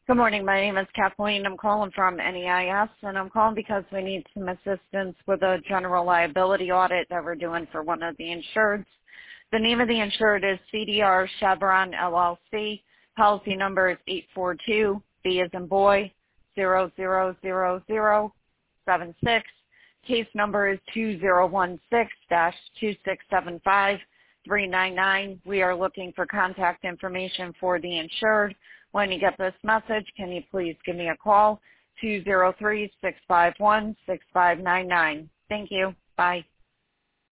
Good morning. My name is Kathleen. I'm calling from NEIS, and I'm calling because we need some assistance with a general liability audit that we're doing for one of the insureds. The name of the insured is CDR Chevron LLC. Policy number is 842 B as in boy 000076. Case number is 2016-2675-399. We are looking for contact information for the insured. When you get this message, can you please give me a call, 203-651-6599. Thank you. Bye.